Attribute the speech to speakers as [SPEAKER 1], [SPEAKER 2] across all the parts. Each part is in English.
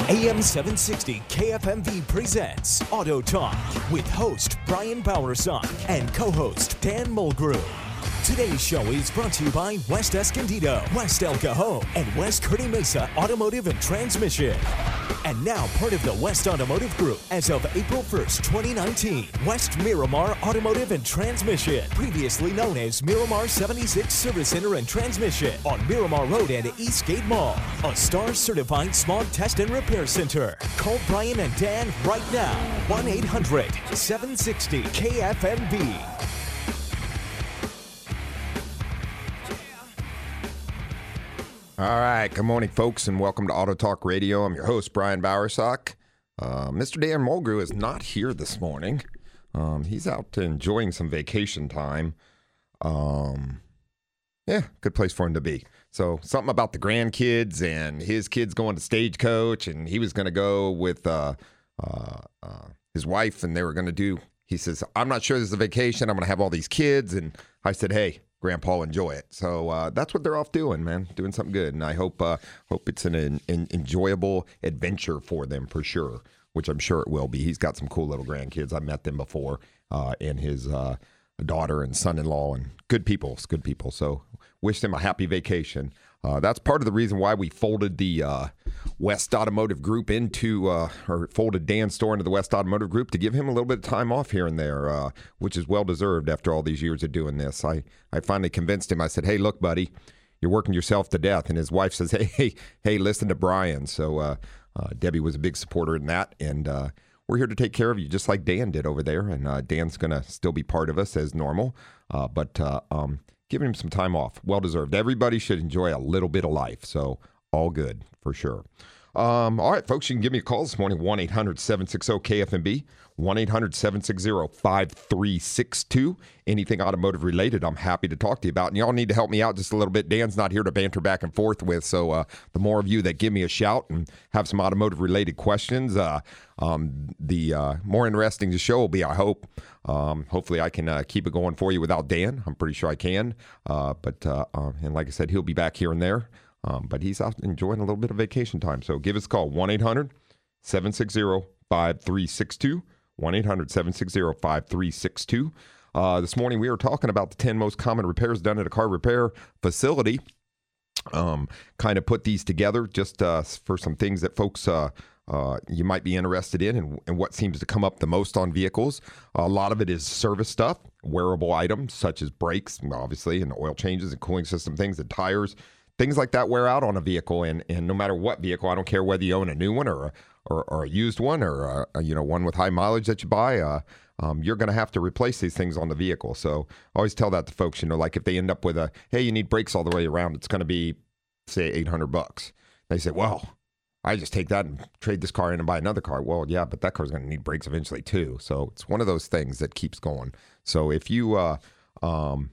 [SPEAKER 1] AM 760 KFMV presents Auto Talk with host Brian Bowersock and co-host Dan Mulgrew. Today's show is brought to you by West Escondido, West El Cajon, and West Kearny Mesa Automotive and Transmission. And now part of the West Automotive Group as of April 1st, 2019, West Miramar Automotive and Transmission, previously known as Miramar 76 Service Center and Transmission on Miramar Road and Eastgate Mall, a STAR-certified smog test and repair center. Call Brian and Dan right now, 1-800-760-KFMB.
[SPEAKER 2] All right, good morning, folks, and welcome to Auto Talk Radio. I'm your host, Brian Bowersock. Mr. Dan Mulgrew is not here this morning. He's out enjoying some vacation time. Yeah, good place for him to be. So something about the grandkids and his kids going to Stagecoach, and he was going to go with his wife, and they were going to do, he says, I'm not sure this is a vacation. I'm going to have all these kids. And I said, hey, Grandpa, enjoy it. So that's what they're off doing, man, doing something good. And I hope it's an enjoyable adventure for them for sure, which I'm sure it will be. He's got some cool little grandkids. I met them before, and his daughter and son-in-law, and good people. It's good people. So wish them a happy vacation. That's part of the reason why we folded the West Automotive Group into, or folded Dan's store into the West Automotive Group to give him a little bit of time off here and there, which is well-deserved after all these years of doing this. I finally convinced him. I said, hey, look, buddy, you're working yourself to death. And his wife says, hey, listen to Brian. So Debbie was a big supporter in that, and we're here to take care of you just like Dan did over there. And Dan's going to still be part of us as normal, but giving him some time off. Well-deserved. Everybody should enjoy a little bit of life. So all good for sure. All right, folks, you can give me a call this morning, 1-800-760-KFMB, 1-800-760-5362. Anything automotive related, I'm happy to talk to you about. And y'all need to help me out just a little bit. Dan's not here to banter back and forth with, so the more of you that give me a shout and have some automotive related questions, the more interesting the show will be, I hope. Hopefully I can keep it going for you without Dan. I'm pretty sure I can. And like I said, he'll be back here and there. But he's out enjoying a little bit of vacation time. So give us a call, 1-800-760-5362, 1-800-760-5362. This morning we were talking about the 10 most common repairs done at a car repair facility. Kind of put these together just for some things that folks you might be interested in and what seems to come up the most on vehicles. A lot of it is service stuff, wearable items such as brakes, obviously, and oil changes and cooling system things and tires. Things like that wear out on a vehicle, and no matter what vehicle, I don't care whether you own a new one or a used one or one with high mileage that you buy, you're going to have to replace these things on the vehicle. So I always tell that to folks, like if they end up with hey, you need brakes all the way around, it's going to be, say, $800. They say, well, I just take that and trade this car in and buy another car. Well, yeah, but that car's going to need brakes eventually too. So it's one of those things that keeps going. So if you, as far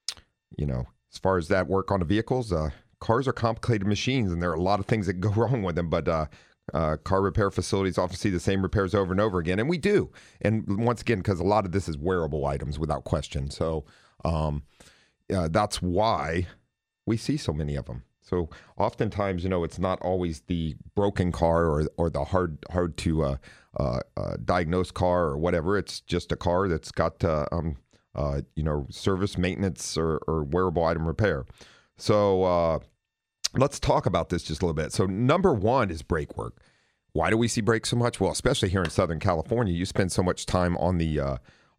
[SPEAKER 2] as that work on the vehicles, cars are complicated machines, and there are a lot of things that go wrong with them, but car repair facilities often see the same repairs over and over again, and we do. And once again, because a lot of this is wearable items without question. So that's why we see so many of them. So oftentimes, it's not always the broken car or the hard to diagnose car or whatever. It's just a car that's got, service, maintenance, or wearable item repair. So let's talk about this just a little bit. So number one is brake work. Why do we see brakes so much? Well, especially here in Southern California, you spend so much time on the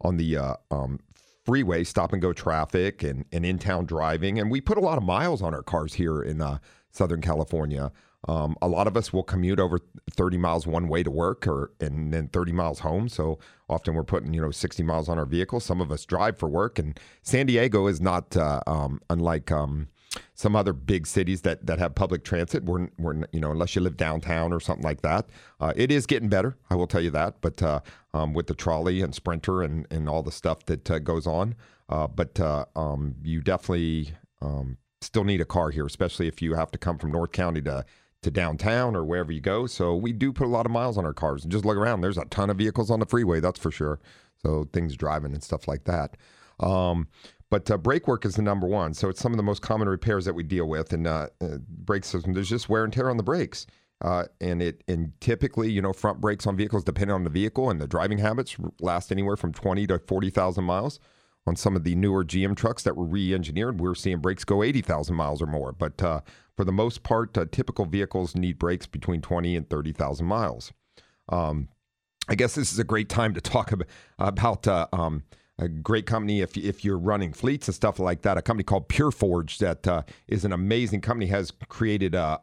[SPEAKER 2] freeway, stop and go traffic and in-town driving. And we put a lot of miles on our cars here in Southern California. A lot of us will commute over 30 miles one way to work and then 30 miles home. So often we're putting, 60 miles on our vehicle. Some of us drive for work. And San Diego is not unlike some other big cities that have public transit. We're unless you live downtown or something like that. It is getting better, I will tell you that. But with the trolley and Sprinter and all the stuff that goes on. But you definitely still need a car here, especially if you have to come from North County to downtown or wherever you go. So we do put a lot of miles on our cars. And just look around. There's a ton of vehicles on the freeway, that's for sure. So things driving and stuff like that. But brake work is the number one. So it's some of the most common repairs that we deal with. And brake system, there's just wear and tear on the brakes. And typically, front brakes on vehicles, depending on the vehicle and the driving habits, last anywhere from 20 to 40,000 miles. On some of the newer GM trucks that were re-engineered, we're seeing brakes go 80,000 miles or more. But for the most part, typical vehicles need brakes between 20 and 30,000 miles. I guess this is a great time to talk about a great company if you're running fleets and stuff like that. A company called PureForge that is an amazing company, has created a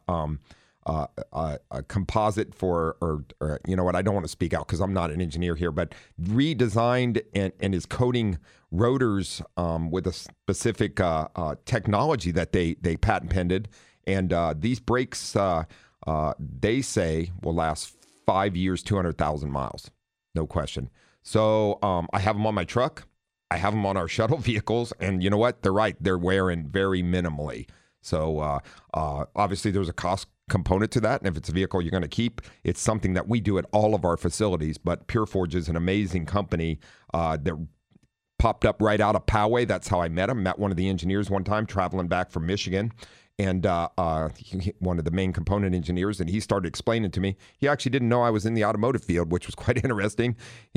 [SPEAKER 2] composite for, or you know what, I don't want to speak out because I'm not an engineer here, but redesigned and is coating rotors with a specific technology that they patent pended. And these brakes, they say, will last 5 years, 200,000 miles. No question. So I have them on my truck. I have them on our shuttle vehicles. And you know what? They're right. They're wearing very minimally. So obviously there's a cost component to that. And if it's a vehicle you're going to keep, it's something that we do at all of our facilities. But PureForge is an amazing company that popped up right out of Poway. That's how I met him. Met one of the engineers one time traveling back from Michigan. And one of the main component engineers, and he started explaining to me. He actually didn't know I was in the automotive field, which was quite interesting.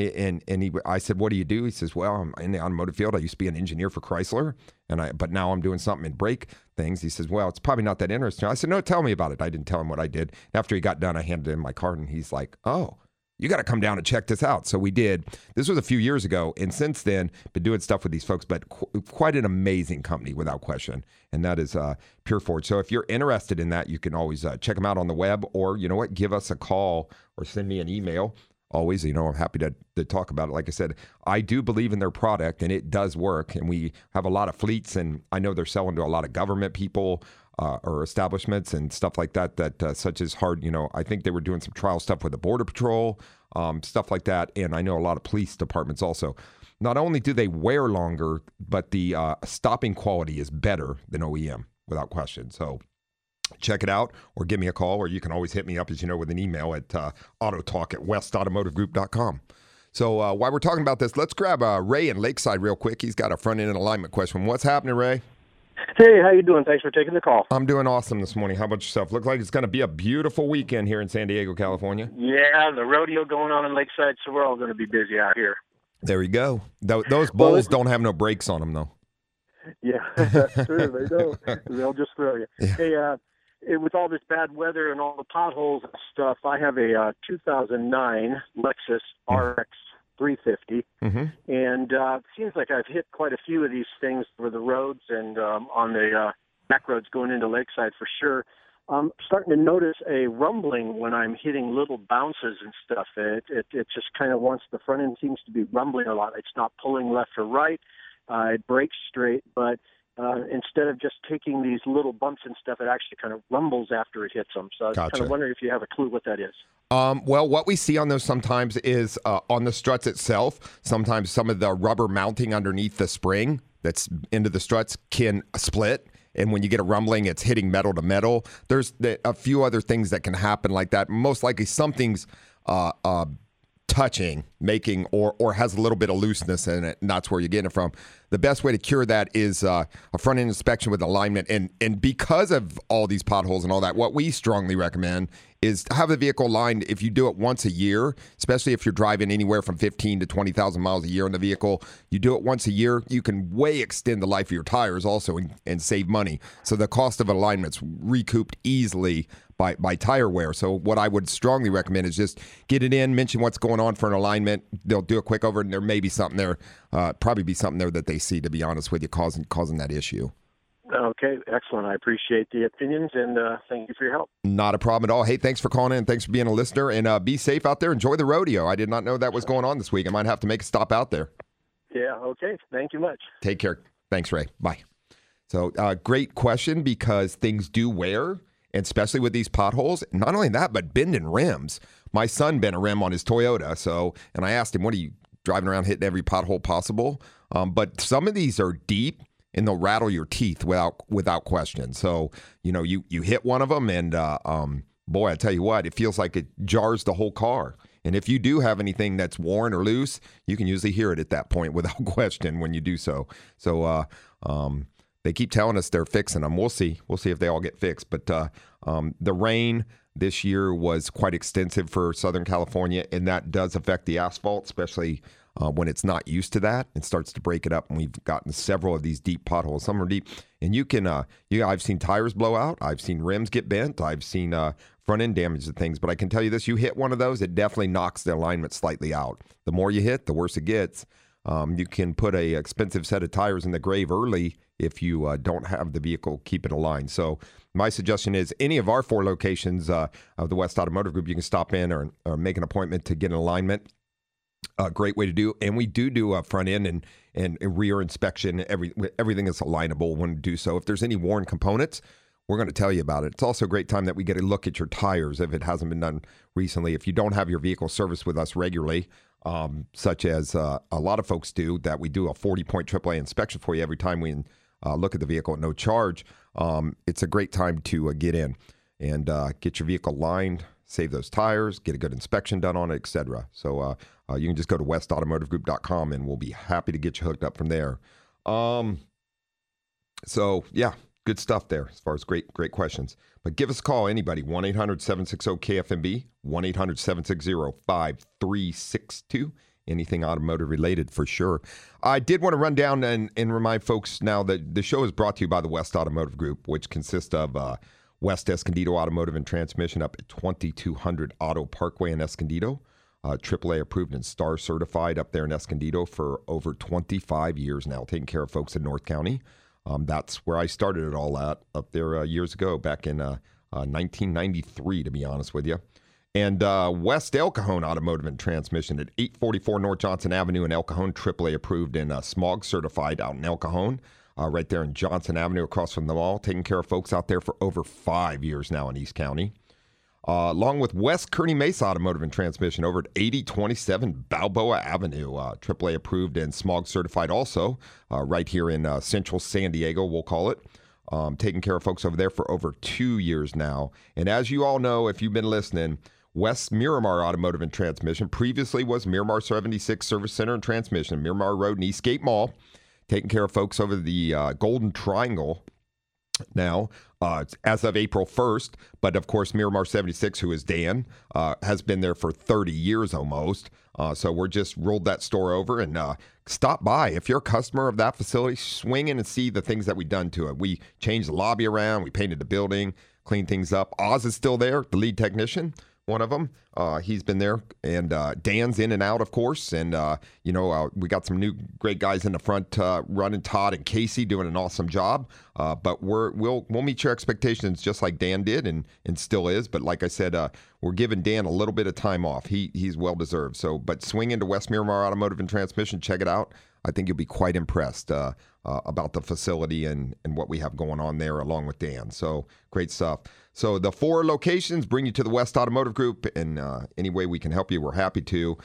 [SPEAKER 2] I said, "What do you do?" He says, "Well, I'm in the automotive field. I used to be an engineer for Chrysler, but now I'm doing something in brake things." He says, "Well, it's probably not that interesting." I said, "No, tell me about it." I didn't tell him what I did. After he got done, I handed him my card, and he's like, "Oh, you got to come down and check this out." So we did. This was a few years ago, and since then, been doing stuff with these folks, but quite an amazing company without question, and that is PureForge. So if you're interested in that, you can always check them out on the web, or you know what, give us a call or send me an email. Always, I'm happy to talk about it. Like I said, I do believe in their product, and it does work, and we have a lot of fleets, and I know they're selling to a lot of government people, or establishments and stuff like that, such as hard, I think they were doing some trial stuff with the Border Patrol, stuff like that. And I know a lot of police departments also. Not only do they wear longer, but the stopping quality is better than OEM without question. So check it out, or give me a call, or you can always hit me up, as you know, with an email at autotalk@westautomotivegroup.com. So while we're talking about this, let's grab Ray in Lakeside real quick. He's got a front end alignment question. What's happening, Ray?
[SPEAKER 3] Hey, how you doing? Thanks for taking the call.
[SPEAKER 2] I'm doing awesome this morning. How about yourself? Looks like it's going to be a beautiful weekend here in San Diego, California.
[SPEAKER 3] Yeah, the rodeo going on in Lakeside, so we're all going to be busy out here.
[SPEAKER 2] There we go. Those bulls don't have no brakes on them, though.
[SPEAKER 3] Yeah, that's true. They don't. They'll just throw you. Yeah. Hey, with all this bad weather and all the potholes and stuff, I have a 2009 Lexus RX 350, and it seems like I've hit quite a few of these things for the roads and on the back roads going into Lakeside for sure. I'm starting to notice a rumbling when I'm hitting little bounces and stuff. It just kind of wants, the front end seems to be rumbling a lot. It's not pulling left or right. It brakes straight, but instead of just taking these little bumps and stuff, it actually kind of rumbles after it hits them. So I was kind of wondering if you have a clue what that is.
[SPEAKER 2] Well, what we see on those sometimes is on the struts itself, sometimes some of the rubber mounting underneath the spring that's into the struts can split. And when you get a rumbling, it's hitting metal to metal. There's a few other things that can happen like that. Most likely something's touching, making, or has a little bit of looseness in it, and that's where you're getting it from. The best way to cure that is a front-end inspection with alignment. And because of all these potholes and all that, what we strongly recommend is have the vehicle aligned. If you do it once a year, especially if you're driving anywhere from 15 to 20,000 miles a year in the vehicle, you do it once a year, you can way extend the life of your tires also and save money. So the cost of alignment's recouped easily by tire wear. So what I would strongly recommend is just get it in, mention what's going on for an alignment. They'll do a quick over, and there may be something there, probably be something there that they see, to be honest with you, causing that issue.
[SPEAKER 3] Okay, excellent. I appreciate the opinions, and thank you for your help.
[SPEAKER 2] Not a problem at all. Hey, thanks for calling in. Thanks for being a listener, and be safe out there. Enjoy the rodeo. I did not know that was going on this week. I might have to make a stop out there.
[SPEAKER 3] Yeah, okay. Thank you much.
[SPEAKER 2] Take care. Thanks, Ray. Bye. So great question, because things do wear, and especially with these potholes. Not only that, but bending rims. My son bent a rim on his Toyota, and I asked him, what are you driving around hitting every pothole possible? But some of these are deep, and they'll rattle your teeth without question. So, you hit one of them, and boy, I tell you what, it feels like it jars the whole car. And if you do have anything that's worn or loose, you can usually hear it at that point without question when you do so. So they keep telling us they're fixing them. We'll see. We'll see if they all get fixed. But the rain, this year was quite extensive for Southern California, and that does affect the asphalt, especially when it's not used to that. It starts to break it up, and we've gotten several of these deep potholes. Some are deep, and you can, I've seen tires blow out. I've seen rims get bent. I've seen front end damage to things. But I can tell you this: you hit one of those, it definitely knocks the alignment slightly out. The more you hit, the worse it gets. You can put a expensive set of tires in the grave early if you don't have the vehicle keep it aligned. So my suggestion is any of our 4 locations of the West Automotive Group, you can stop in or make an appointment to get an alignment. A great way to do, and we do a front end and rear inspection. Everything is alignable when we do so. If there's any worn components, we're going to tell you about it. It's also a great time that we get a look at your tires if it hasn't been done recently. If you don't have your vehicle serviced with us regularly, such as a lot of folks do, that we do a 40-point AAA inspection for you every time we look at the vehicle at no charge. It's a great time to get in and get your vehicle lined, save those tires, get a good inspection done on it, etc. So you can just go to westautomotivegroup.com and we'll be happy to get you hooked up from there. So yeah, good stuff there as far as great questions. But give us a call, anybody, 1-800-760-KFMB, 1-800-760-5362. Anything automotive related for sure. I did want to run down and remind folks now that the show is brought to you by the West Automotive Group, which consists of West Escondido Automotive and Transmission up at 2200 Auto Parkway in Escondido. AAA approved and STAR certified up there in Escondido for over 25 years now, taking care of folks in North County. That's where I started it all at up there years ago, back in 1993, to be honest with you. And West El Cajon Automotive and Transmission at 844 North Johnson Avenue in El Cajon, AAA approved and smog certified out in El Cajon, right there in Johnson Avenue across from the mall, taking care of folks out there for over 5 years now in East County. Along with West Kearny Mesa Automotive and Transmission over at 8027 Balboa Avenue, AAA approved and smog certified also, right here in central San Diego, we'll call it. Taking care of folks over there for over 2 years now. And as you all know, if you've been listening, West Miramar Automotive and Transmission previously was Miramar 76 Service Center and Transmission, Miramar Road and Eastgate Mall, taking care of folks over the Golden Triangle now, as of April 1st. But of course, Miramar 76, who is Dan, has been there for 30 years almost. So we're just rolled that store over and stop by. If you're a customer of that facility, swing in and see the things that we've done to it. We changed the lobby around. We painted the building, cleaned things up. Oz is still there, the lead technician. One of them, he's been there, and Dan's in and out, of course, and we got some new great guys in the front running. Todd and Casey doing an awesome job, but we'll meet your expectations just like Dan did and still is. But like I said, we're giving Dan a little bit of time off. He's well deserved. So, but swing into West Miramar Automotive and Transmission, check it out. I think you'll be quite impressed about the facility and what we have going on there along with Dan. So great stuff. So the 4 locations bring you to the West Automotive Group, and any way we can help you, we're happy to.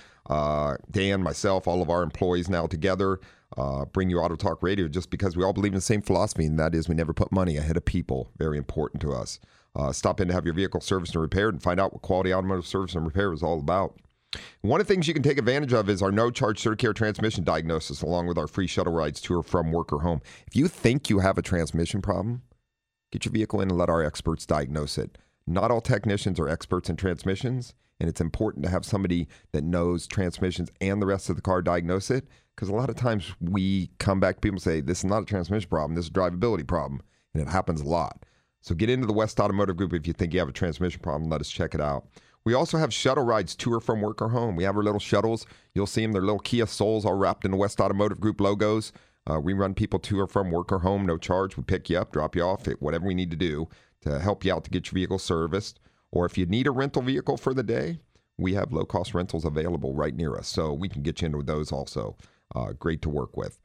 [SPEAKER 2] Dan, myself, all of our employees now together bring you Auto Talk Radio just because we all believe in the same philosophy, and that is we never put money ahead of people. Very important to us. Stop in to have your vehicle serviced and repaired and find out what quality automotive service and repair is all about. One of the things you can take advantage of is our no-charge CertiCare transmission diagnosis, along with our free shuttle rides to or from work or home. If you think you have a transmission problem, get your vehicle in and let our experts diagnose it. Not all technicians are experts in transmissions, and it's important to have somebody that knows transmissions and the rest of the car diagnose it, because a lot of times we come back to people and say, this is not a transmission problem, this is a drivability problem, and it happens a lot. So get into the West Automotive Group if you think you have a transmission problem. Let us check it out. We also have shuttle rides to or from work or home. We have our little shuttles. You'll see them. They're little Kia Souls all wrapped in the West Automotive Group logos. We run people to or from work or home, no charge. We pick you up, drop you off, whatever we need to do to help you out to get your vehicle serviced. Or if you need a rental vehicle for the day, we have low-cost rentals available right near us. So we can get you into those also. Great to work with.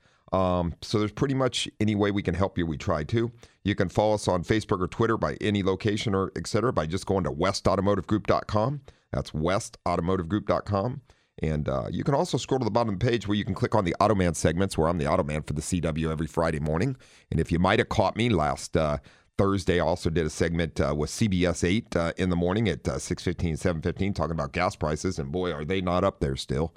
[SPEAKER 2] So there's pretty much any way we can help you, we try to. You can follow us on Facebook or Twitter by any location or et cetera by just going to westautomotivegroup.com. That's westautomotivegroup.com. And you can also scroll to the bottom of the page where you can click on the Automan segments, where I'm the Automan for the CW every Friday morning. And if you might have caught me last Thursday, I also did a segment with CBS 8 in the morning at 6:15, 7:15, talking about gas prices. And boy, are they not up there still.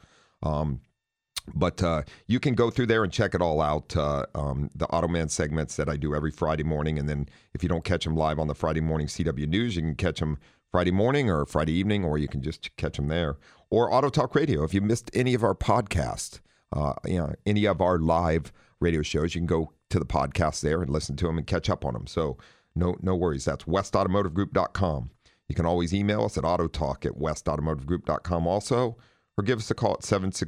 [SPEAKER 2] But you can go through there and check it all out, the Automan segments that I do every Friday morning. And then if you don't catch them live on the Friday morning CW News, you can catch them Friday morning or Friday evening, or you can just catch them there. Or Auto Talk Radio. If you missed any of our podcasts, any of our live radio shows, you can go to the podcast there and listen to them and catch up on them. So no worries. That's westautomotivegroup.com. You can always email us at autotalk@westautomotivegroup.com also, or give us a call at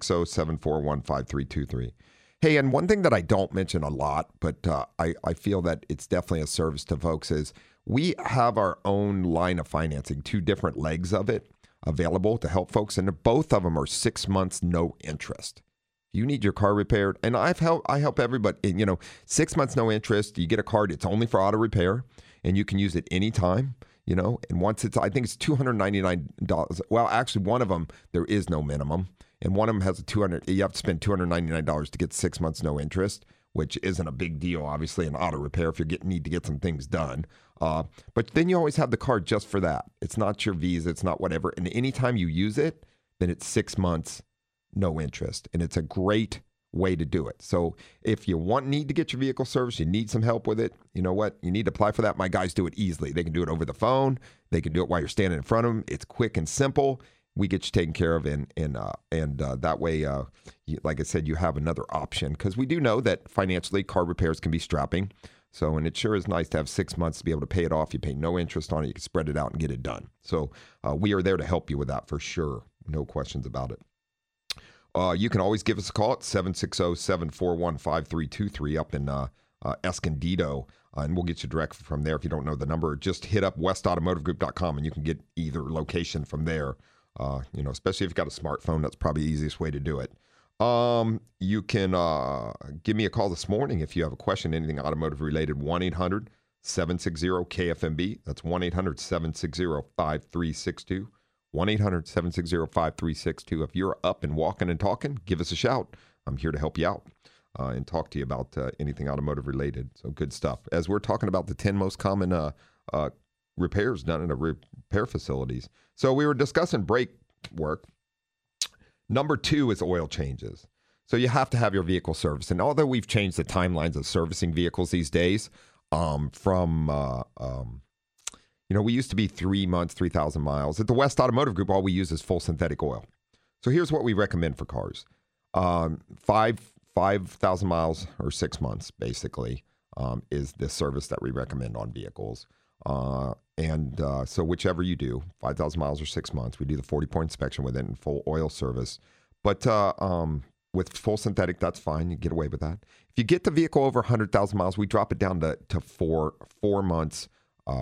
[SPEAKER 2] 760-741-5323. Hey, and one thing that I don't mention a lot, but I feel that it's definitely a service to folks, is we have our own line of financing, 2 different legs of it available to help folks, and both of them are 6 months, no interest. You need your car repaired, and I help everybody. 6 months, no interest. You get a card; it's only for auto repair, and you can use it anytime. And once I think it's $299. Well, actually, one of them there is no minimum. And one of them has you have to spend $299 to get 6 months no interest, which isn't a big deal, obviously, in auto repair if you need to get some things done. But then you always have the card just for that. It's not your Visa, it's not whatever. And anytime you use it, then it's 6 months no interest. And it's a great way to do it. So if you need to get your vehicle serviced, you need some help with it, you know what? You need to apply for that. My guys do it easily. They can do it over the phone. They can do it while you're standing in front of them. It's quick and simple. We get you taken care of, and that way, like I said, you have another option, because we do know that financially car repairs can be strapping. So, and it sure is nice to have 6 months to be able to pay it off. You pay no interest on it. You can spread it out and get it done. So we are there to help you with that for sure. No questions about it. You can always give us a call at 760-741-5323 up in Escondido, and we'll get you direct from there. If you don't know the number, just hit up westautomotivegroup.com, and you can get either location from there. Especially if you've got a smartphone, that's probably the easiest way to do it. You can give me a call this morning if you have a question, anything automotive related, 1-800-760-KFMB. That's 1-800-760-5362. 1-800-760-5362. If you're up and walking and talking, give us a shout. I'm here to help you out and talk to you about anything automotive related. So good stuff. As we're talking about the 10 most common repairs done in repair facilities. So we were discussing brake work. Number 2 is oil changes. So you have to have your vehicle serviced. And although we've changed the timelines of servicing vehicles these days, we used to be 3 months, 3,000 miles. At the West Automotive Group, all we use is full synthetic oil. So here's what we recommend for cars. 5,000 miles or 6 months, basically, is the service that we recommend on vehicles. So whichever you do, 5,000 miles or 6 months, we do the 40-point inspection with it and full oil service. But with full synthetic, that's fine. You get away with that. If you get the vehicle over 100,000 miles, we drop it down to 4 months,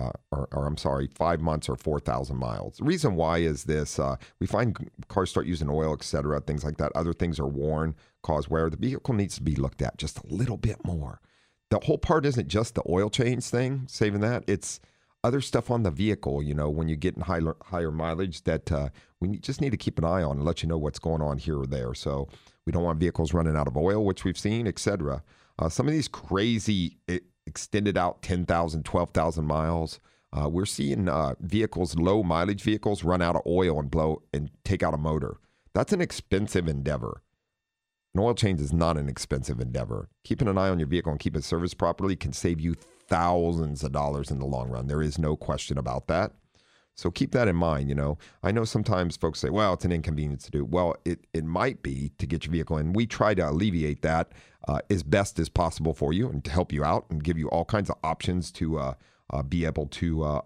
[SPEAKER 2] 5 months or 4,000 miles. The reason why is this. We find cars start using oil, et cetera, things like that. Other things are worn, cause wear. The vehicle needs to be looked at just a little bit more. The whole part isn't just the oil change thing, saving that. It's other stuff on the vehicle, when you get in higher mileage that we just need to keep an eye on and let you know what's going on here or there. So we don't want vehicles running out of oil, which we've seen, et cetera. Some of these crazy extended out 10,000, 12,000 miles, we're seeing vehicles, low mileage vehicles, run out of oil and blow and take out a motor. That's an expensive endeavor. An oil change is not an expensive endeavor. Keeping an eye on your vehicle and keep it serviced properly can save you thousands of dollars in the long run. There is no question about that. So keep that in mind. I know sometimes folks say, well, it's an inconvenience to do. Well, it might be to get your vehicle in. We try to alleviate that as best as possible for you and to help you out and give you all kinds of options to be able to,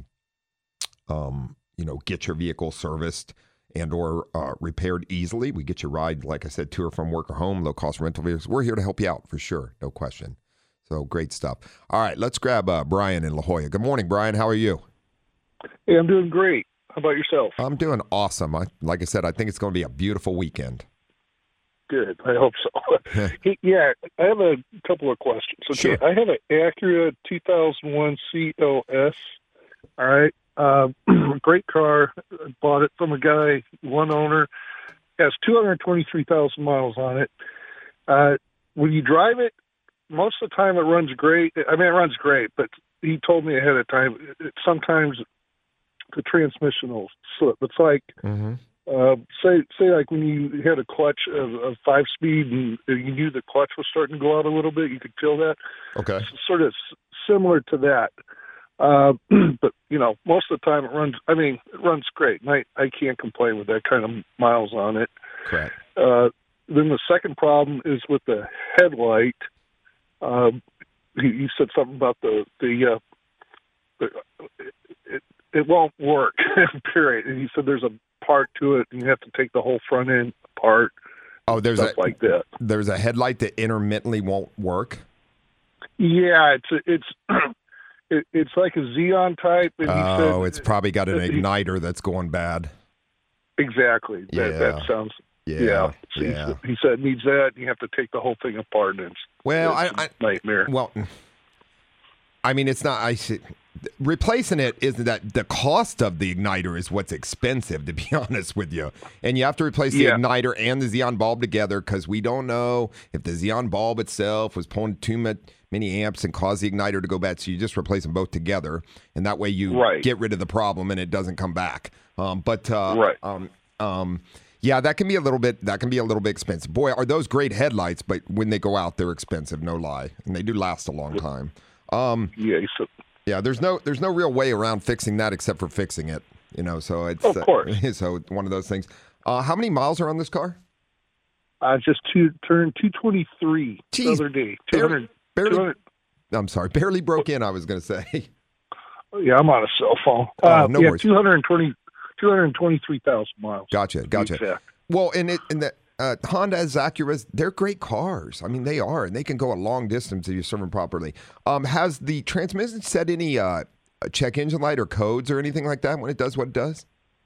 [SPEAKER 2] get your vehicle serviced and or repaired easily. We get your ride, like I said, to or from work or home, low-cost rental vehicles. We're here to help you out for sure, no question. So great stuff. All right, let's grab Brian in La Jolla. Good morning, Brian. How are you?
[SPEAKER 4] Hey, I'm doing great. How about yourself?
[SPEAKER 2] I'm doing awesome. Like I said, I think it's going to be a beautiful weekend.
[SPEAKER 4] Good. I hope so. Yeah, I have a couple of questions. Okay,
[SPEAKER 2] sure.
[SPEAKER 4] I have an Acura 2001 CLS. All right. Great car. I bought it from a guy, one owner. Has 223,000 miles on it. When you drive it, most of the time it runs great. I mean, it runs great, but he told me ahead of time, sometimes the transmission will slip. It's like, say like when you had a clutch of 5-speed and you knew the clutch was starting to go out a little bit, you could feel that.
[SPEAKER 2] Okay.
[SPEAKER 4] It's sort of similar to that. But, most of the time it runs great. And I can't complain with that kind of miles on it.
[SPEAKER 2] Correct.
[SPEAKER 4] Then the second problem is with the headlight. You said something about it won't work, period. And he said there's a part to it, and you have to take the whole front end apart.
[SPEAKER 2] Oh, there's
[SPEAKER 4] stuff like that.
[SPEAKER 2] There's a headlight that intermittently won't work.
[SPEAKER 4] Yeah, it's like a Xeon type. And he said,
[SPEAKER 2] it's probably got an igniter that's going bad.
[SPEAKER 4] Exactly. That sounds. Yeah.
[SPEAKER 2] Yeah.
[SPEAKER 4] He said it needs that, and you have to take the whole thing apart, and it's a nightmare.
[SPEAKER 2] Well, I mean, it's not. Replacing it isn't that the cost of the igniter is what's expensive, to be honest with you. And you have to replace the igniter and the Xeon bulb together because we don't know if the Xeon bulb itself was pulling too many amps and caused the igniter to go bad. So you just replace them both together, and that way you get rid of the problem and it doesn't come back. Yeah, that can be a little bit expensive. Boy, are those great headlights, but when they go out, they're expensive, no lie, and they do last a long time. Yeah, there's no real way around fixing that except for fixing it. So it's
[SPEAKER 4] of course.
[SPEAKER 2] So one of those things. How many miles are on this car?
[SPEAKER 4] I just turned 223 the other day. 200.
[SPEAKER 2] I'm sorry, barely broke in. I was going to say.
[SPEAKER 4] Yeah, I'm on a cell phone.
[SPEAKER 2] No worries.
[SPEAKER 4] 223,000 miles.
[SPEAKER 2] Gotcha.
[SPEAKER 4] Exact.
[SPEAKER 2] Well, and the Hondas, Acuras, they're great cars. I mean, they are, and they can go a long distance if you serve them properly. Has the transmission set any check engine light or codes or anything like that when it does what it does?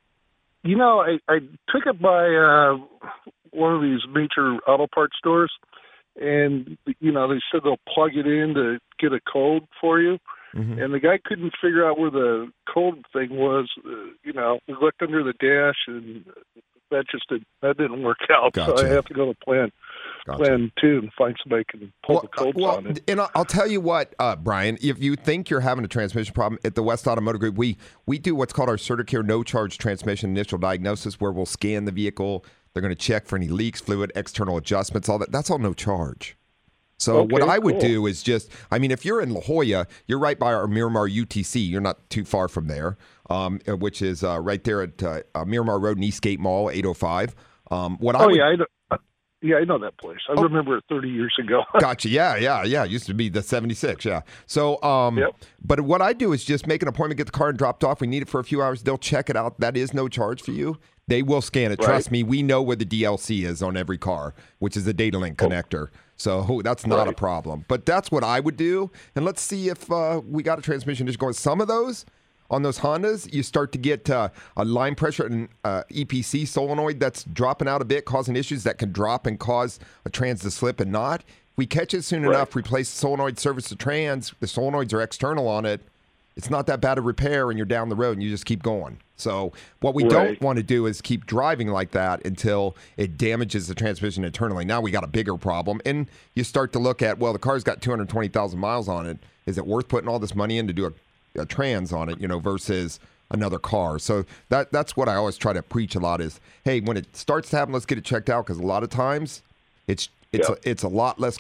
[SPEAKER 4] I took it by one of these major auto parts stores, and they said they'll plug it in to get a code for you. Mm-hmm. And the guy couldn't figure out where the code thing was. We looked under the dash, and that didn't work out.
[SPEAKER 2] Gotcha.
[SPEAKER 4] So I have to go to plan 2 and find somebody who can pull the codes on it.
[SPEAKER 2] And I'll tell you what, Brian, if you think you're having a transmission problem, at the West Automotive Group, we do what's called our CertiCare no-charge transmission initial diagnosis, where we'll scan the vehicle. They're going to check for any leaks, fluid, external adjustments, all that. That's all no charge. So what I would do is if you're in La Jolla, you're right by our Miramar UTC. You're not too far from there, which is right there at Miramar Road and Eastgate Mall, 805.
[SPEAKER 4] I know that place. I remember it 30 years ago.
[SPEAKER 2] Gotcha. Yeah. It used to be the 76. Yeah. So, but what I do is just make an appointment, get the car dropped off. We need it for a few hours. They'll check it out. That is no charge for you. They will scan it. Right. Trust me, we know where the DLC is on every car, which is a data link connector. So that's not a problem. But that's what I would do. And let's see if we got a transmission issue going. Some of those, on those Hondas, you start to get a line pressure and EPC solenoid that's dropping out a bit, causing issues that can drop and cause a trans to slip and not. If we catch it soon enough, replace the solenoid, service the trans, the solenoids are external on it. It's not that bad a repair, and you're down the road, and you just keep going. So what we don't want to do is keep driving like that until it damages the transmission internally. Now we got a bigger problem, and you start to look at, the car's got 220,000 miles on it. Is it worth putting all this money in to do a trans on it, versus another car? So that's what I always try to preach a lot is, hey, when it starts to happen, let's get it checked out, because a lot of times it's a lot less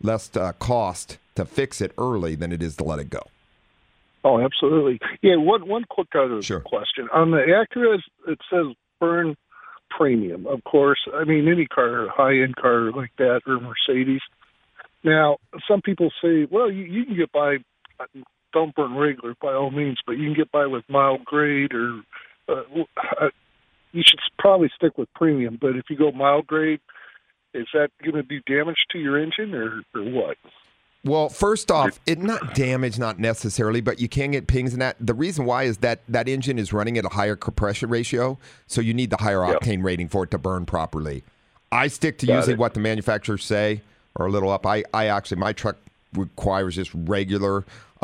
[SPEAKER 2] cost to fix it early than it is to let it go.
[SPEAKER 4] Oh, absolutely. Yeah, one quick other question. On the Acura, it says burn premium, of course. I mean, any car, high-end car like that, or Mercedes. Now, some people say, well, you can get by, don't burn regular by all means, but you can get by with mild grade, or you should probably stick with premium. But if you go mild grade, is that going to do damage to your engine, or what?
[SPEAKER 2] Well, first off, not damage, not necessarily, but you can get pings in that. The reason why is that engine is running at a higher compression ratio, so you need the higher octane rating for it to burn properly. I stick to using what the manufacturers say, or a little up. I actually, my truck requires just regular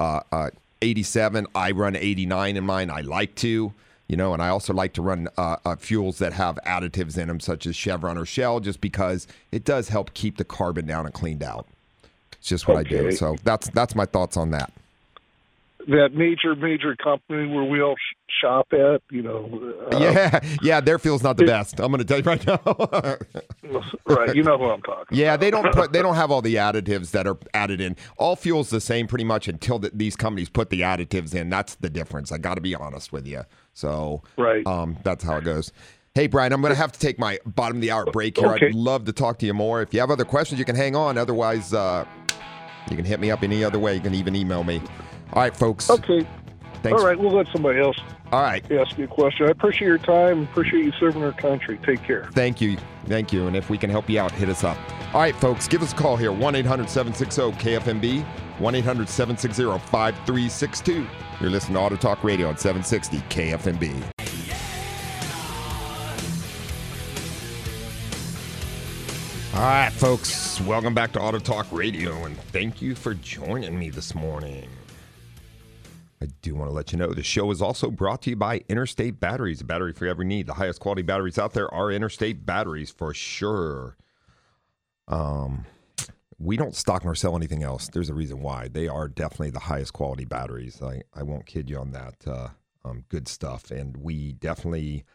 [SPEAKER 2] 87. I run 89 in mine. I like to, and I also like to run fuels that have additives in them, such as Chevron or Shell, just because it does help keep the carbon down and cleaned out. It's just what I do. So that's my thoughts on that.
[SPEAKER 4] That major company where we all shop at,
[SPEAKER 2] yeah, their fuel's not the best. I'm going to tell you right now.
[SPEAKER 4] Right, you know who I'm talking
[SPEAKER 2] Yeah, they don't have all the additives that are added in. All fuel's the same pretty much until these companies put the additives in. That's the difference. I got to be honest with you. So
[SPEAKER 4] Right.
[SPEAKER 2] That's how it goes. Hey, Brian, I'm going to have to take my bottom of the hour break here.
[SPEAKER 4] Okay.
[SPEAKER 2] I'd love to talk to you more. If you have other questions, you can hang on. Otherwise, you can hit me up any other way. You can even email me. All right, folks.
[SPEAKER 4] Okay.
[SPEAKER 2] Thanks.
[SPEAKER 4] All right, we'll let somebody else
[SPEAKER 2] All right.
[SPEAKER 4] ask you a question. I appreciate your time. Appreciate you serving our country. Take care.
[SPEAKER 2] Thank you. And if we can help you out, hit us up. All right, folks, give us a call here, 1-800-760-KFMB, 1-800-760-5362. You're listening to Auto Talk Radio on 760 KFMB. All right, folks, welcome back to Auto Talk Radio, and thank you for joining me this morning. I do want to let you know the show is also brought to you by Interstate Batteries, a battery for every need. The highest quality batteries out there are Interstate Batteries for sure. We don't stock nor sell anything else. There's a reason why. They are definitely the highest quality batteries. I won't kid you on that. Good stuff. And we definitely,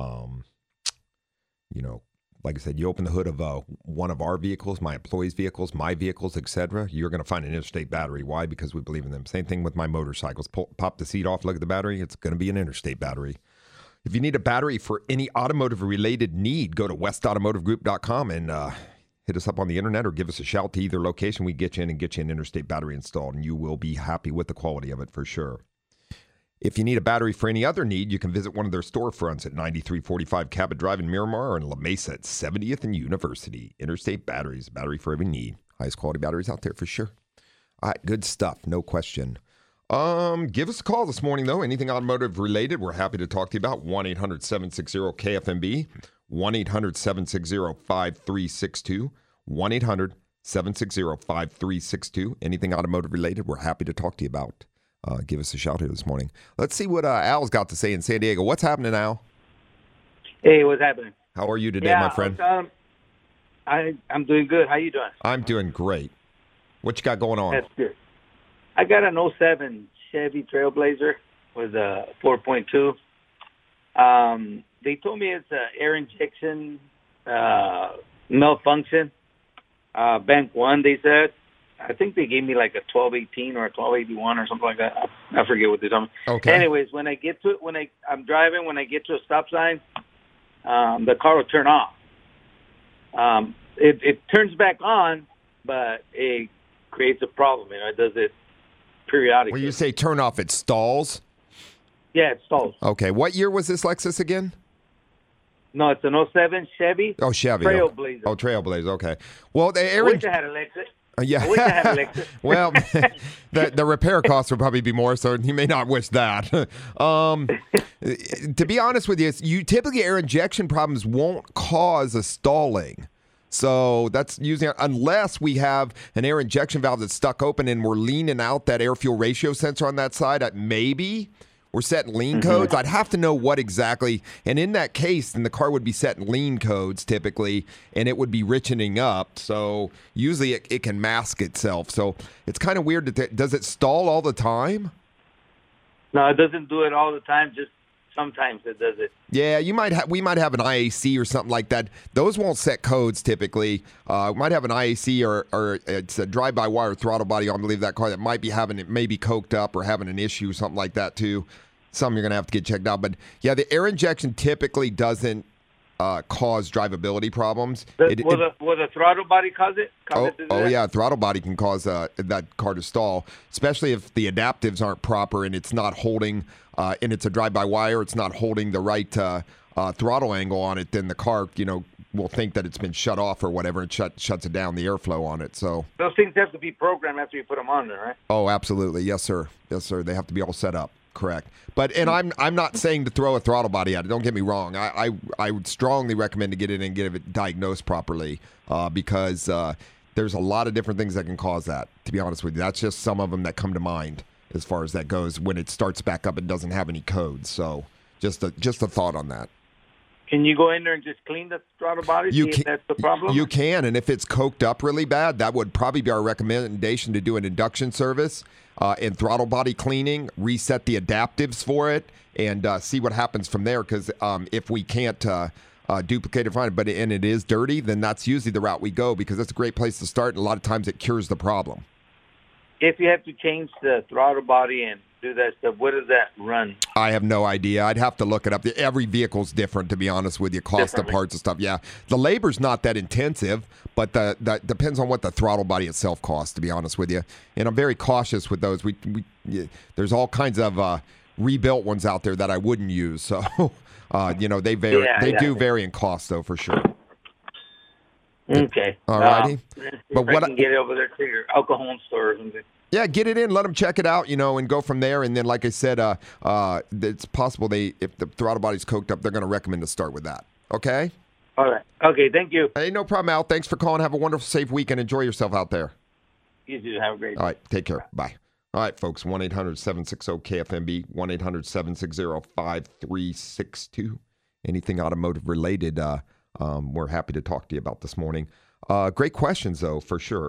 [SPEAKER 2] like I said, you open the hood of one of our vehicles, my employees' vehicles, my vehicles, etc., you're going to find an Interstate battery. Why? Because we believe in them. Same thing with my motorcycles. Pop the seat off, look at the battery. It's going to be an Interstate battery. If you need a battery for any automotive-related need, go to westautomotivegroup.com and hit us up on the internet or give us a shout to either location. We get you in and get you an Interstate battery installed, and you will be happy with the quality of it for sure. If you need a battery for any other need, you can visit one of their storefronts at 9345 Cabot Drive in Miramar or in La Mesa at 70th and University. Interstate Batteries, battery for every need. Highest quality batteries out there for sure. All right, good stuff, no question. Give us a call this morning, though. Anything automotive related, we're happy to talk to you about. 1-800-760-KFMB, 1-800-760-5362, 1-800-760-5362. Anything automotive related, we're happy to talk to you about. Give us a shout here this morning. Let's see what Al's got to say in San Diego. What's happening, Al?
[SPEAKER 5] Hey, what's happening?
[SPEAKER 2] How are you today, my friend?
[SPEAKER 5] I'm doing good. How you doing?
[SPEAKER 2] I'm doing great. What you got going on?
[SPEAKER 5] That's good. I got an 07 Chevy Trailblazer with a 4.2. They told me it's an air injection malfunction. Bank 1, they said. I think they gave me like a 1218 or a 1281 or something like that. I forget what they told me.
[SPEAKER 2] Okay.
[SPEAKER 5] Anyways, when I get to I'm driving, when I get to a stop sign, the car will turn off. It turns back on, but it creates a problem. It does it periodically.
[SPEAKER 2] When you say turn off, it stalls?
[SPEAKER 5] Yeah, it stalls.
[SPEAKER 2] Okay. What year was this Lexus again?
[SPEAKER 5] No, it's an 07 Chevy.
[SPEAKER 2] Oh, Chevy.
[SPEAKER 5] Trailblazer.
[SPEAKER 2] Oh, Trailblazer. Okay. Well, the
[SPEAKER 5] I
[SPEAKER 2] air
[SPEAKER 5] wish I had a Lexus.
[SPEAKER 2] Yeah.
[SPEAKER 5] I wish I had a Lexus.
[SPEAKER 2] Well, the repair costs would probably be more, so you may not wish that. To be honest with you, typically air injection problems won't cause a stalling. So that's usually, unless we have an air injection valve that's stuck open and we're leaning out that air-fuel ratio sensor on that side, maybe we're setting lean codes. I'd have to know what exactly. And in that case, then the car would be setting lean codes typically, and it would be richening up. So usually it can mask itself. So it's kind of weird. Does it stall all the time?
[SPEAKER 5] No, it doesn't do it all the time. Just sometimes it does it.
[SPEAKER 2] Yeah, we might have an IAC or something like that. Those won't set codes typically. We might have an IAC or it's a drive-by-wire throttle body on, I believe, that car that might be having it maybe coked up or having an issue, something like that too. Some you're going to have to get checked out. But yeah, the air injection typically doesn't cause drivability problems.
[SPEAKER 5] Will the throttle body cause it?
[SPEAKER 2] Yeah, throttle body can cause that car to stall, especially if the adaptives aren't proper and it's not holding, and it's a drive-by-wire, it's not holding the right throttle angle on it, then the car, will think that it's been shut off or whatever and shuts it down, the airflow on it. So
[SPEAKER 5] those things have to be programmed after you put them on there, right?
[SPEAKER 2] Oh, absolutely. Yes, sir. Yes, sir. They have to be all set up. Correct. And I'm not saying to throw a throttle body at it. Don't get me wrong. I would strongly recommend to get in and get it diagnosed properly because there's a lot of different things that can cause that, to be honest with you. That's just some of them that come to mind as far as that goes when it starts back up and doesn't have any codes. So just a thought on that.
[SPEAKER 5] Can you go in there and just clean the throttle body? If that's the problem?
[SPEAKER 2] You can, and if it's coked up really bad, that would probably be our recommendation to do an induction service and throttle body cleaning, reset the adaptives for it, and see what happens from there. Because if we can't duplicated find, and it is dirty, then that's usually the route we go because that's a great place to start, and a lot of times it cures the problem.
[SPEAKER 5] If you have to change the throttle body and do that stuff, what does that run?
[SPEAKER 2] I have no idea. I'd have to look it up. Every vehicle's different, to be honest with you. Cost of parts and stuff. Yeah, the labor's not that intensive, but that depends on what the throttle body itself costs, to be honest with you. And I'm very cautious with those. There's all kinds of rebuilt ones out there that I wouldn't use. So, they vary. They do vary in cost, though, for sure.
[SPEAKER 5] Okay.
[SPEAKER 2] All righty.
[SPEAKER 5] But what I can get it over there to your El Cajon store or something.
[SPEAKER 2] Yeah, get it in, let them check it out, and go from there. And then, like I said, it's possible if the throttle body's coked up, they're going to recommend to start with that. Okay?
[SPEAKER 5] All right. Okay, thank you.
[SPEAKER 2] Hey, no problem, Al. Thanks for calling. Have a wonderful, safe weekend. Enjoy yourself out there.
[SPEAKER 5] You too. Have a great day.
[SPEAKER 2] All right, take care. Bye. All right, folks, 1-800-760-KFMB, 1-800-760-5362. Anything automotive related, we're happy to talk to you about this morning. Great questions, though, for sure,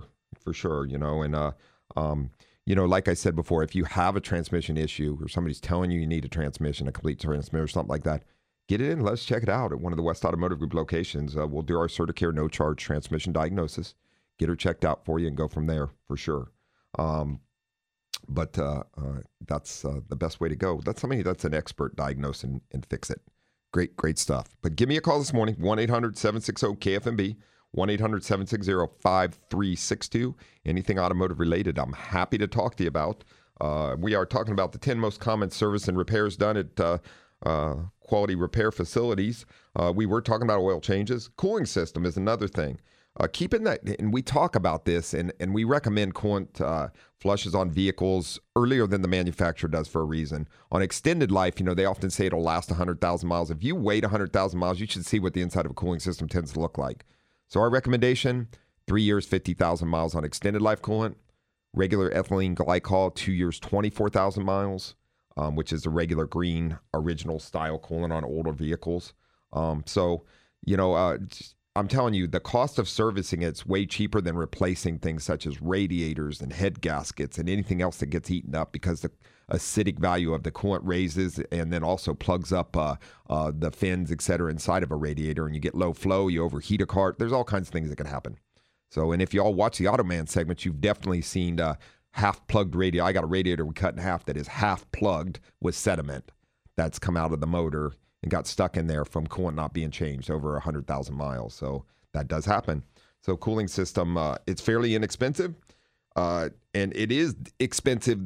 [SPEAKER 2] and like I said before, if you have a transmission issue or somebody's telling you need a transmission, a complete transmission or something like that, get it in. Let's check it out at one of the West Automotive Group locations. We'll do our CertiCare no-charge transmission diagnosis, get her checked out for you, and go from there for sure. But that's the best way to go. That's somebody that's an expert, diagnose and fix it. Great stuff. But give me a call this morning, 1-800-760-KFMB. 1-800-760-5362. Anything automotive related, I'm happy to talk to you about. We are talking about the 10 most common service and repairs done at quality repair facilities. We were talking about oil changes. Cooling system is another thing. Keeping that, and we talk about this, and we recommend coolant flushes on vehicles earlier than the manufacturer does for a reason. On extended life, they often say it'll last 100,000 miles. If you wait 100,000 miles, you should see what the inside of a cooling system tends to look like. So our recommendation, 3 years, 50,000 miles on extended life coolant. Regular ethylene glycol, 2 years, 24,000 miles, which is the regular green original style coolant on older vehicles. I'm telling you, the cost of servicing it's way cheaper than replacing things such as radiators and head gaskets and anything else that gets eaten up because the acidic value of the coolant raises and then also plugs up the fins, et cetera, inside of a radiator, and you get low flow, you overheat a car. There's all kinds of things that can happen. So, and if you all watch the Automan segment, you've definitely seen half-plugged radiator. I got a radiator we cut in half that is half-plugged with sediment that's come out of the motor and got stuck in there from coolant not being changed over 100,000 miles. So that does happen. So cooling system, it's fairly inexpensive, and it is expensive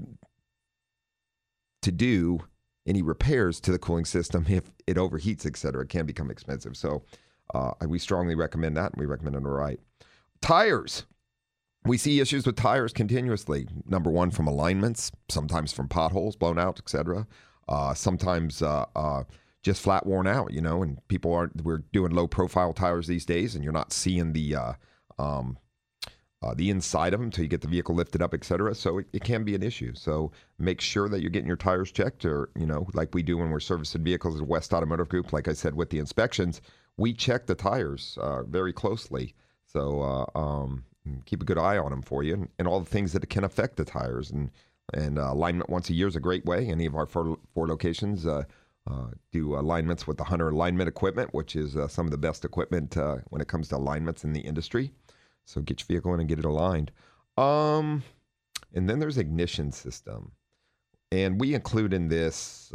[SPEAKER 2] to do any repairs to the cooling system. If it overheats, et cetera, it can become expensive. So we strongly recommend that, and we recommend it right. Tires. We see issues with tires continuously. Number one, from alignments, sometimes from potholes blown out, et cetera. Sometimes just flat worn out, and we're doing low profile tires these days, and you're not seeing the inside of them until you get the vehicle lifted up, et cetera. So it can be an issue. So make sure that you're getting your tires checked, or, like we do when we're servicing vehicles at West Automotive Group. Like I said, with the inspections, we check the tires very closely. So keep a good eye on them for you, and all the things that can affect the tires. And alignment once a year is a great way. Any of our four locations do alignments with the Hunter alignment equipment, which is some of the best equipment when it comes to alignments in the industry. So get your vehicle in and get it aligned. And then there's ignition system. And we include in this,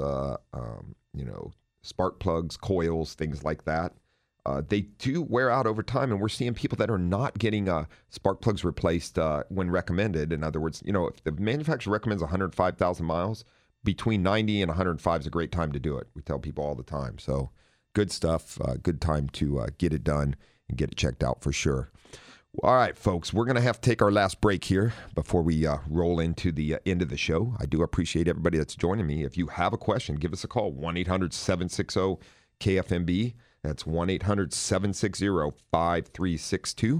[SPEAKER 2] spark plugs, coils, things like that. They do wear out over time, and we're seeing people that are not getting spark plugs replaced when recommended. In other words, if the manufacturer recommends 105,000 miles, between 90 and 105 is a great time to do it. We tell people all the time. So good stuff, good time to get it done and get it checked out for sure. All right, folks, we're going to have to take our last break here before we roll into the end of the show. I do appreciate everybody that's joining me. If you have a question, give us a call, 1-800-760-KFMB. That's 1-800-760-5362,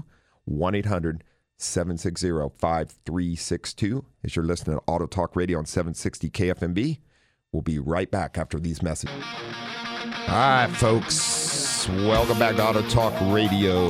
[SPEAKER 2] 1-800-760-5362. As you're listening to Auto Talk Radio on 760 KFMB. We'll be right back after these messages. All right, folks, welcome back to Auto Talk Radio.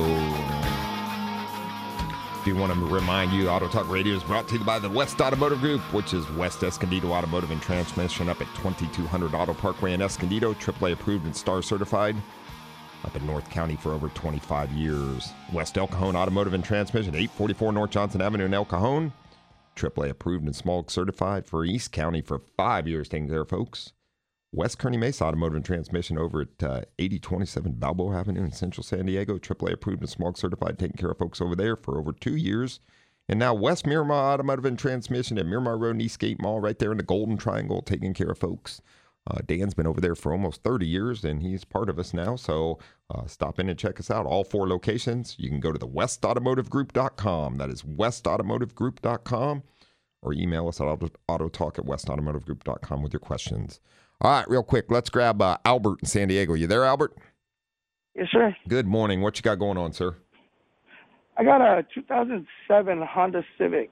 [SPEAKER 2] Do want to remind you, Auto Talk Radio is brought to you by the West Automotive Group, which is West Escondido Automotive and Transmission up at 2200 Auto Parkway in Escondido, AAA approved and STAR certified. up in North County for over 25 years. West El Cajon Automotive and Transmission, 844 North Johnson Avenue in El Cajon. AAA approved and smog certified for East County for 5 years, taking care of folks. West Kearny Mesa Automotive and Transmission over at 8027 Balboa Avenue in Central San Diego. AAA approved and smog certified, taking care of folks over there for over 2 years. And now West Miramar Automotive and Transmission at Miramar Road and Eastgate Mall right there in the Golden Triangle, taking care of folks. Dan's been over there for almost 30 years, and he's part of us now. So stop in and check us out. All 4 locations. You can go to the westautomotivegroup.com. That is westautomotivegroup.com. Or email us at autotalk@westautomotivegroup.com with your questions. All right, real quick. Let's grab Albert in San Diego. You there, Albert?
[SPEAKER 6] Yes, sir.
[SPEAKER 2] Good morning. What you got going on, sir?
[SPEAKER 6] I got a 2007 Honda Civic.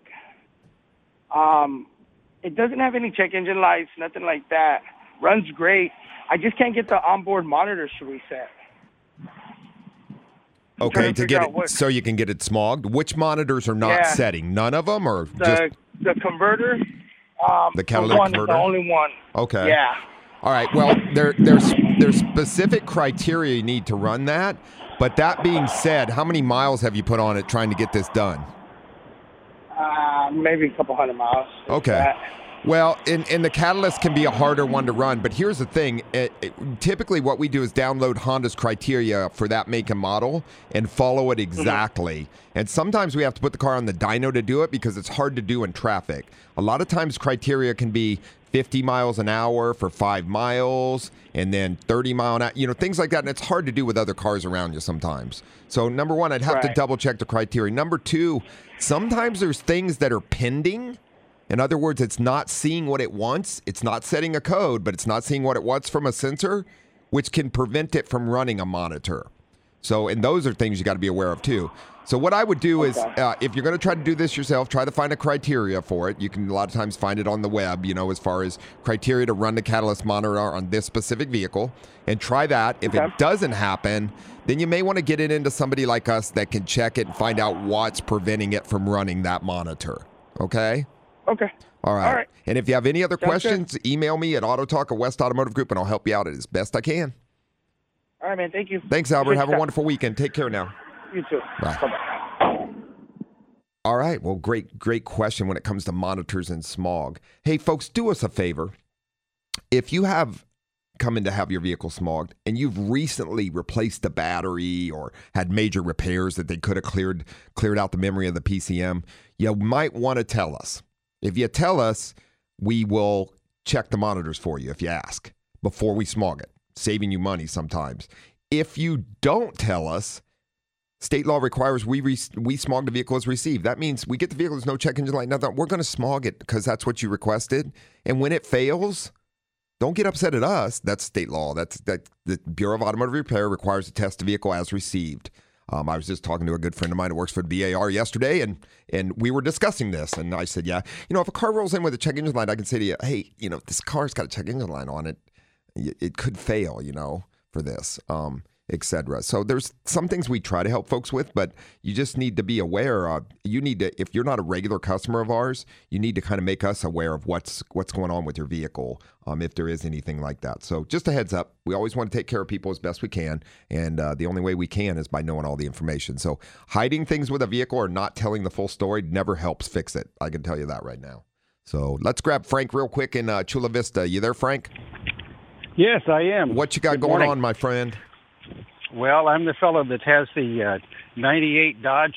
[SPEAKER 6] It doesn't have any check engine lights, nothing like that. Runs great. I just can't get the onboard monitors to reset.
[SPEAKER 2] Okay, to get it so you can get it smogged. Which monitors are not setting? None of them, or
[SPEAKER 6] the converter?
[SPEAKER 2] The catalytic converter.
[SPEAKER 6] Is the only one.
[SPEAKER 2] Okay.
[SPEAKER 6] Yeah.
[SPEAKER 2] All right. Well, there's specific criteria you need to run that. But that being said, how many miles have you put on it trying to get this done?
[SPEAKER 6] Maybe a couple hundred miles.
[SPEAKER 2] Okay. Well, and the catalyst can be a harder one to run, but here's the thing. Typically what we do is download Honda's criteria for that make and model and follow it exactly. Mm-hmm. And sometimes we have to put the car on the dyno to do it because it's hard to do in traffic. A lot of times criteria can be 50 miles an hour for 5 miles and then 30 mile an hour, things like that. And it's hard to do with other cars around you sometimes. So number one, I'd have to double check the criteria. Number two, sometimes there's things that are pending. In other words, it's not seeing what it wants. It's not setting a code, but it's not seeing what it wants from a sensor, which can prevent it from running a monitor. So, and those are things you got to be aware of too. So what I would do is, if you're going to try to do this yourself, try to find a criteria for it. You can a lot of times find it on the web, as far as criteria to run the catalyst monitor on this specific vehicle, and try that. If it doesn't happen, then you may want to get it into somebody like us that can check it and find out what's preventing it from running that monitor. Okay?
[SPEAKER 6] Okay.
[SPEAKER 2] All right. And if you have any other questions, email me at autotalk@West Automotive Group, and I'll help you out as best I can.
[SPEAKER 6] All right, man. Thank you.
[SPEAKER 2] Thanks, Albert. Have a wonderful weekend. Take care now.
[SPEAKER 6] You too.
[SPEAKER 2] Bye.
[SPEAKER 6] Bye-bye.
[SPEAKER 2] All right. Well, great question when it comes to monitors and smog. Hey, folks, do us a favor. If you have come in to have your vehicle smogged and you've recently replaced the battery or had major repairs that they could have cleared out the memory of the PCM, you might want to tell us. If you tell us, we will check the monitors for you if you ask before we smog it, saving you money sometimes. If you don't tell us, state law requires we smog the vehicle as received. That means we get the vehicle, there's no check engine light, nothing. We're going to smog it because that's what you requested. And when it fails, don't get upset at us. That's state law. That the Bureau of Automotive Repair requires to test the vehicle as received. I was just talking to a good friend of mine who works for the BAR yesterday, and we were discussing this. And I said, if a car rolls in with a check engine light, I can say to you, hey, this car's got a check engine light on it. It could fail, for this, etc. So there's some things we try to help folks with, but you just need to be aware of. You need to, if you're not a regular customer of ours, you need to kind of make us aware of what's going on with your vehicle, if there is anything like that. So just a heads up, we always want to take care of people as best we can, and the only way we can is by knowing all the information. So hiding things with a vehicle or not telling the full story never helps fix it. I can tell you that right now. So let's grab Frank real quick in Chula Vista. You there, Frank?
[SPEAKER 7] Yes, I am.
[SPEAKER 2] What you got going on, my friend?
[SPEAKER 7] Well, I'm the fellow that has the 98 Dodge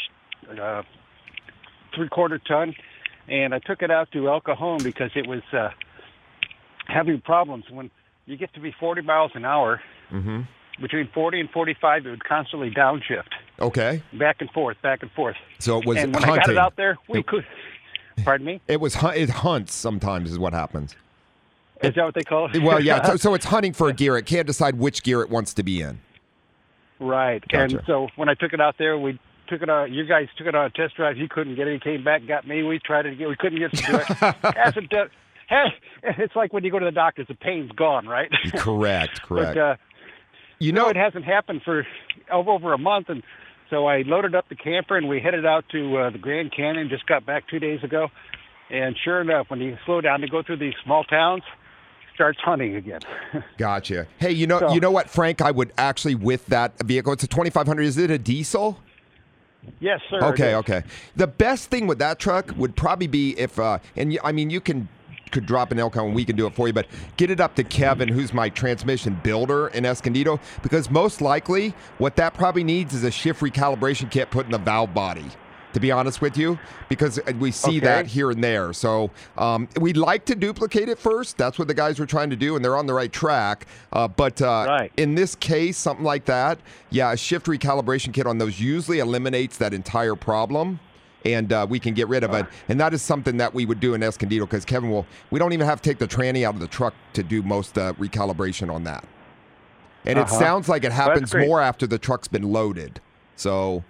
[SPEAKER 7] 3/4 ton, and I took it out to El Cajon because it was having problems. When you get to be 40 miles an hour, between 40 and 45, it would constantly downshift.
[SPEAKER 2] Okay.
[SPEAKER 7] Back and forth.
[SPEAKER 2] So it was
[SPEAKER 7] and when
[SPEAKER 2] hunting.
[SPEAKER 7] I got it out there, we could... Pardon me?
[SPEAKER 2] It hunts sometimes is what happens.
[SPEAKER 7] Is that what they call it?
[SPEAKER 2] Well, yeah. So it's hunting for a gear. It can't decide which gear it wants to be in.
[SPEAKER 7] Right.
[SPEAKER 2] Gotcha.
[SPEAKER 7] And so when I took it out there, we took it out. You guys took it on a test drive. You couldn't get it. He came back, got me. We tried it again. We couldn't get to do it. It's like when you go to the doctor, the pain's gone, right?
[SPEAKER 2] Correct.
[SPEAKER 7] But, it hasn't happened for over a month, and so I loaded up the camper and we headed out to the Grand Canyon. Just got back 2 days ago, and sure enough, when you slow down to go through these small towns, starts hunting again.
[SPEAKER 2] Gotcha. Hey, you know what, Frank? I would actually, with that vehicle, it's a 2500. Is it a diesel?
[SPEAKER 7] Yes, sir.
[SPEAKER 2] Okay. The best thing with that truck would probably be if, you could drop an El Cajon, we can do it for you, but get it up to Kevin, who's my transmission builder in Escondido, because most likely what that probably needs is a shift recalibration kit put in the valve body, to be honest with you, because we see that here and there. So we'd like to duplicate it first. That's what the guys were trying to do, and they're on the right track. But in this case, something like that, a shift recalibration kit on those usually eliminates that entire problem. And we can get rid of it. And that is something that we would do in Escondido, because Kevin we don't even have to take the tranny out of the truck to do most recalibration on that. And it sounds like it happens more after the truck's been loaded. So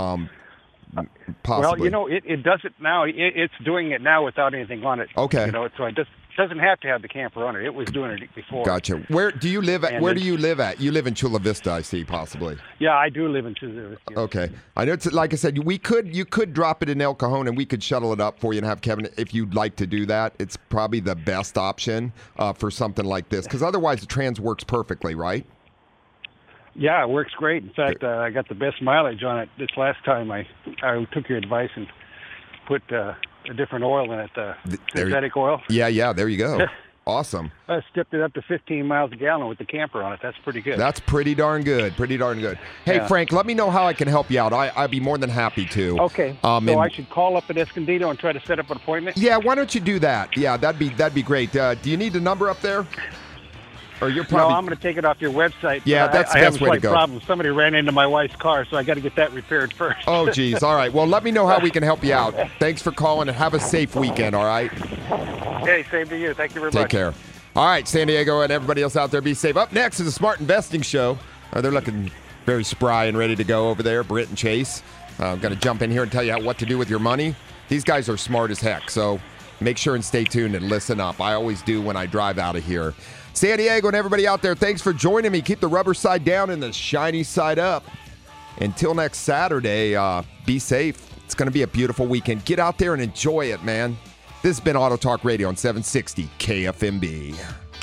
[SPEAKER 2] possibly.
[SPEAKER 7] Well, it does it now. It's doing it now without anything on it.
[SPEAKER 2] Okay.
[SPEAKER 7] So it doesn't have to have the camper on it. It was doing it before.
[SPEAKER 2] Gotcha. Where do you live at? Where do you live at? You live in Chula Vista, I see, possibly.
[SPEAKER 7] Yeah, I do live in Chula Vista.
[SPEAKER 2] Okay. I know it's, like I said, you could drop it in El Cajon and we could shuttle it up for you and have Kevin, if you'd like to do that. It's probably the best option for something like this, because otherwise the trans works perfectly, right?
[SPEAKER 7] Yeah, it works great. In fact, I got the best mileage on it this last time. I took your advice and put a different oil in it, synthetic oil.
[SPEAKER 2] Yeah, there you go. Awesome.
[SPEAKER 7] I stepped it up to 15 miles a gallon with the camper on it. That's pretty good.
[SPEAKER 2] That's pretty darn good. Hey, Frank, let me know how I can help you out. I'd be more than happy to.
[SPEAKER 7] Okay. So I should call up at Escondido and try to set up an appointment?
[SPEAKER 2] Yeah, why don't you do that? Yeah, that'd be great. Do you need the number up there? Or you're probably...
[SPEAKER 7] No, I'm going to take it off your website.
[SPEAKER 2] Yeah, that's the best way to go.
[SPEAKER 7] Problem. Somebody ran into my wife's car, so I got to get that repaired first.
[SPEAKER 2] Oh, geez. All right. Well, let me know how we can help you out. Thanks for calling, and have a safe weekend, all right?
[SPEAKER 7] Hey, same to you. Thank you very much.
[SPEAKER 2] Take care. All right, San Diego and everybody else out there, be safe. Up next is the Smart Investing Show. They're looking very spry and ready to go over there, Britt and Chase. I'm going to jump in here and tell you what to do with your money. These guys are smart as heck, so make sure and stay tuned and listen up. I always do when I drive out of here. San Diego and everybody out there, thanks for joining me. Keep the rubber side down and the shiny side up. Until next Saturday, be safe. It's going to be a beautiful weekend. Get out there and enjoy it, man. This has been Auto Talk Radio on 760 KFMB.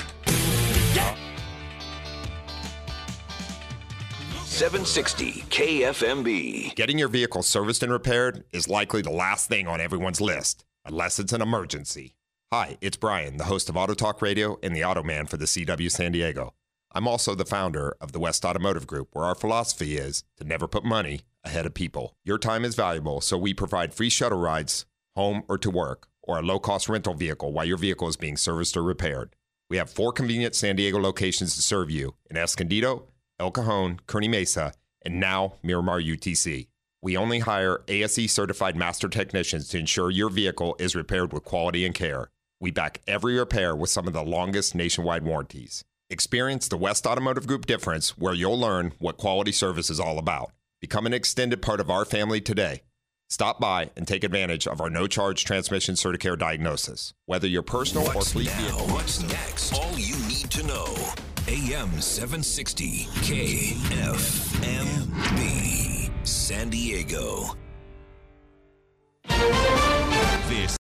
[SPEAKER 1] 760 KFMB.
[SPEAKER 2] Getting your vehicle serviced and repaired is likely the last thing on everyone's list, unless it's an emergency. Hi, it's Brian, the host of Auto Talk Radio and the Auto Man for the CW San Diego. I'm also the founder of the West Automotive Group, where our philosophy is to never put money ahead of people. Your time is valuable, so we provide free shuttle rides, home or to work, or a low-cost rental vehicle while your vehicle is being serviced or repaired. We have 4 convenient San Diego locations to serve you in Escondido, El Cajon, Kearney Mesa, and now Miramar UTC. We only hire ASE-certified master technicians to ensure your vehicle is repaired with quality and care. We back every repair with some of the longest nationwide warranties. Experience the West Automotive Group difference, where you'll learn what quality service is all about. Become an extended part of our family today. Stop by and take advantage of our no-charge transmission Certicare diagnosis. Whether your personal or fleet vehicle.
[SPEAKER 1] What's next? All you need to know. AM 760 KFMB San Diego.